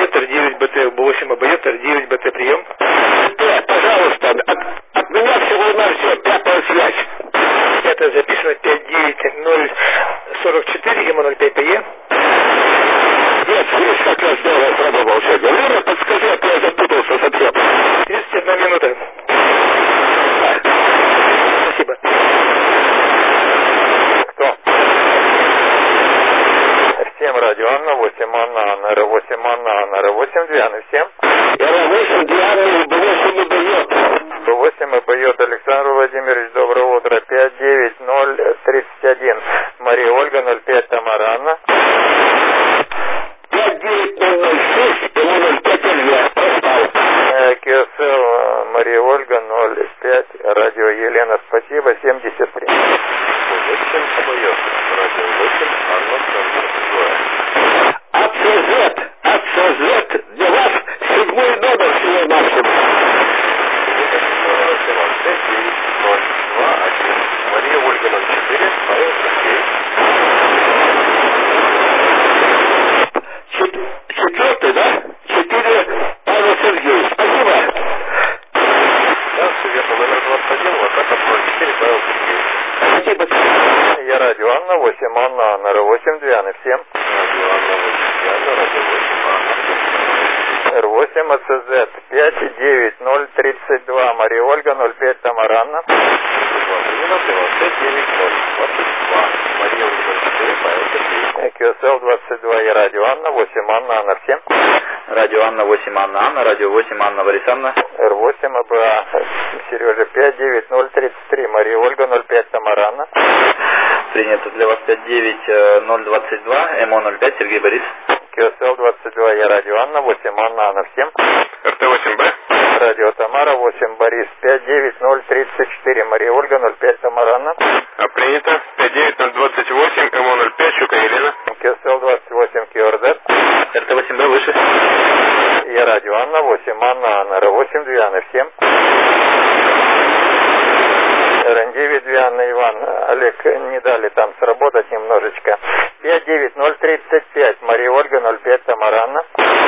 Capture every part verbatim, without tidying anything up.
обоет, эр девять бэ тэ, бэ восемь обоет, эр девять бэ тэ, прием. Т, пожалуйста, от, от меня всего-навсего пятая связь. Это записано пять девять ноль сорок четыре, эм ноль пять пэ е. Нет, видишь, как я здорово сработал сегодня. Время, подскажи, а то я запутался совсем. тридцать одна минута. Спасибо. Кто? семь радио Анна, восемь Анна, Анна, эр восемь Анна, Анна, эр восемь Дианы, всем? эр восемь Дианы, бэ восемь и бьет. бэ восемь и бьет. Александр Владимирович, доброе утро. пять девять ноль тридцать один. Мария Ольга, ноль пять Тамара Анна. пять девять ноль ноль шесть, ноль пять Илья. Проспал. ка эс эл Мария Ольга, ноль пять. Радио Елена, спасибо, семьдесят три. восемь обоет. Радио восемь, Анна, АЦЗ, АЦЗ, для вас седьмой номер всего-навсего. Мария Ольга, ноль четыре, Павел Сергей. Четвертый, да? Четыре, Павел Сергей. Спасибо. Да, все верно, номер двадцать один, вот это ноль четыре, Павел Сергей. Спасибо. Я радио Анна, восемь Анна, Анна, эр восемь Дианы, всем. Радио Анна, восемь Диана, радио восемь Анна. эр восемь АЦЗ, пять девять ноль тридцать два, Мария Ольга, ноль пять Тамара Анна. Мария Ольга, четыре, Павел Сергей. ка эс эл двадцать два, я радио Анна, восемь Анна, Анна, всем. Радио Анна, восемь Анна, Анна, радио восемь Анна, Борисовна. эр восемь АБА, Сережа, пять девять ноль тридцать три, Мария Ольга, ноль пять Тамара Анна. Принято для вас пять девять ноль двадцать два, эм о ноль пять, Сергей Борис. ка эс эл двадцать два, я радио Анна, восемь Анна, Анна, всем. эр тэ восемь бэ. Радио Тамара, восемь Борис, пять девять ноль тридцать четыре, Мария Ольга, ноль пять Тамара Анна. А принято. пять девять ноль двадцать восемь, эм о ноль пять, Щука Елена. ка эс эл двадцать восемь, КИОРД. эр тэ восемь бэ выше. Я радио Анна, восемь Анна, Анна, эр восемь Дианы, всем. эр эн девять Диана, Иван, Олег, не дали там сработать немножечко. пять девять ноль тридцать пять, Мария Ольга, ноль пять Тамара Анна.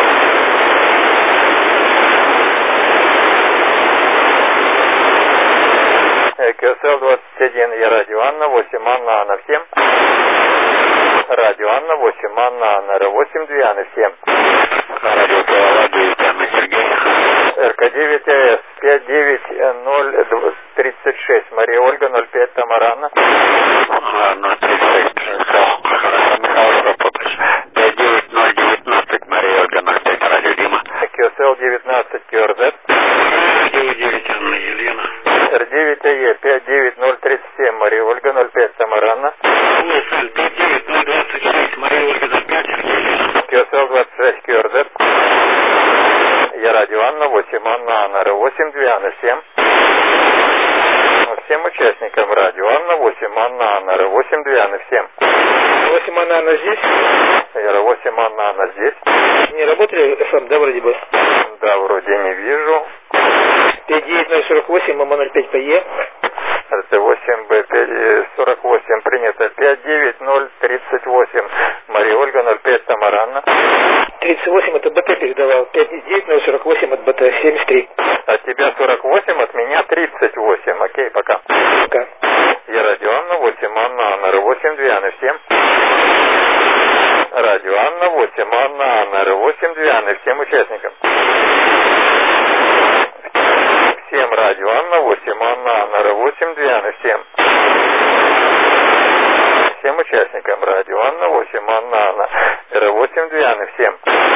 ка эс эл двадцать один, я радио Анна, восемь Анна, Анна, всем. Радио Анна, восемь Анна, Анна, эр восемь Дианы, всем. Радио Павел Сергей. эр ка девять а эс, пять девять ноль тридцать шесть, Мария Ольга, ноль пять Тамара Анна. ноль тридцать шесть, Михаил работаешь. пять девять ноль девятнадцать, Мария Ольга, ноль пять, радио Дима. ка эс эл девятнадцать, КИОРД. девять девять, Анна, Елена. эр девять а е, пять девять ноль тридцать семь, Мария Ольга, ноль пять Тамара Анна. пять девять ноль двадцать шесть, Мария Ольга, ноль пять, Елена. ка эс эл двадцать шесть, КИОРД. Я радио Анна, восемь Анна, Анна, эр восемь Диана, всем. Всем участникам радио Анна, восемь Анна, Анна, эр восемь Диана, всем. восемь Анна, Анна здесь? эр восемь Анна, Анна здесь. Не работали эф эм, да, вроде бы? Да, вроде не вижу. пять девять ноль сорок восемь, эм о ноль пять пэ е. эр тэ восемь бэ сорок восемь принято. пять девять ноль тридцать восемь. Мария Ольга, ноль пять Тамара Анна. тридцать восемь это бэ тэ передавал. пять девять ноль сорок восемь от бэ тэ, семьдесят три. От тебя сорок восемь, от меня тридцать восемь. Окей, пока. Пока. Я радио Анна, восемь Анна, Анна, эр восемь Дианы, всем. Радио Анна, восемь Анна, Анна, эр восемь Дианы, всем участникам. Всем радио Анна, восемь Анна, Анна, эр восемь Дианы, всем. Всем участникам радио Анна, восемь Анна, Анна, эр восемь Дианы, всем.